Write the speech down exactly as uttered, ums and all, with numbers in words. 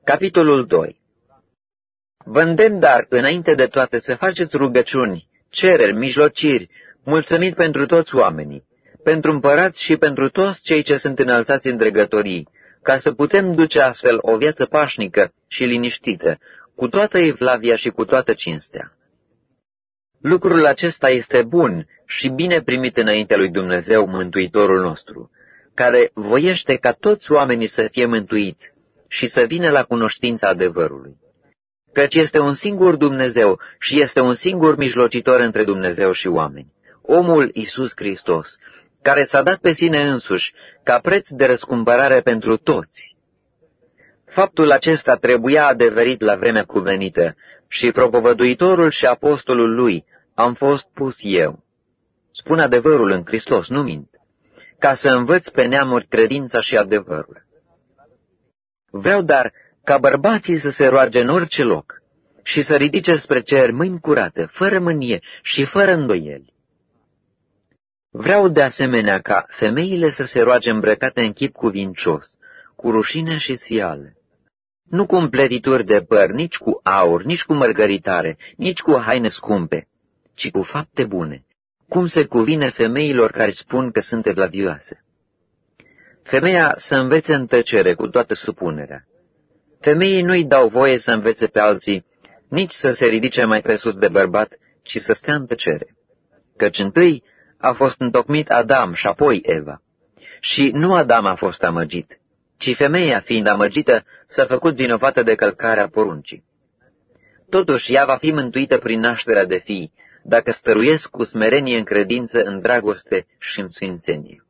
Capitolul doi. Vă îndemn, dar, înainte de toate, să faceți rugăciuni, cereri, mijlociri, mulțumiri pentru toți oamenii, pentru împărați și pentru toți cei ce sunt înălțați în dregătorii, ca să putem duce astfel o viață pașnică și liniștită, cu toată evlavia și cu toată cinstea. Lucrul acesta este bun și bine primit înaintea lui Dumnezeu, Mântuitorul nostru, care voiește ca toți oamenii să fie mântuiți și să vină la cunoștința adevărului. Căci este un singur Dumnezeu și este un singur mijlocitor între Dumnezeu și oameni, omul Iisus Hristos, care s-a dat pe sine însuși ca preț de răscumpărare pentru toți. Faptul acesta trebuia adeverit la vremea cuvenită și propovăduitorul și apostolul lui am fost pus eu. Spun adevărul în Hristos, nu mint, ca să învăț pe neamuri credința și adevărul. Vreau dar ca bărbații să se roage în orice loc și să ridice spre cer mâini curate, fără mânie și fără îndoieli. Vreau de asemenea ca femeile să se roage îmbrăcate în chip cuvincios, cu rușine și sfială, nu cu împletituri de păr, nici cu aur, nici cu mărgăritare, nici cu haine scumpe, ci cu fapte bune, cum se cuvine femeilor care spun că sunt evlavioase. Femeia să învețe în tăcere cu toată supunerea. Femeii nu-i dau voie să învețe pe alții, nici să se ridice mai presus de bărbat, ci să stea în tăcere. Căci întâi a fost întocmit Adam și apoi Eva. Și nu Adam a fost amăgit, ci femeia, fiind amăgită, s-a făcut vinovată de călcarea poruncii. Totuși, ea va fi mântuită prin nașterea de fii, dacă stăruiesc cu smerenie în credință, în dragoste și în sfințenie.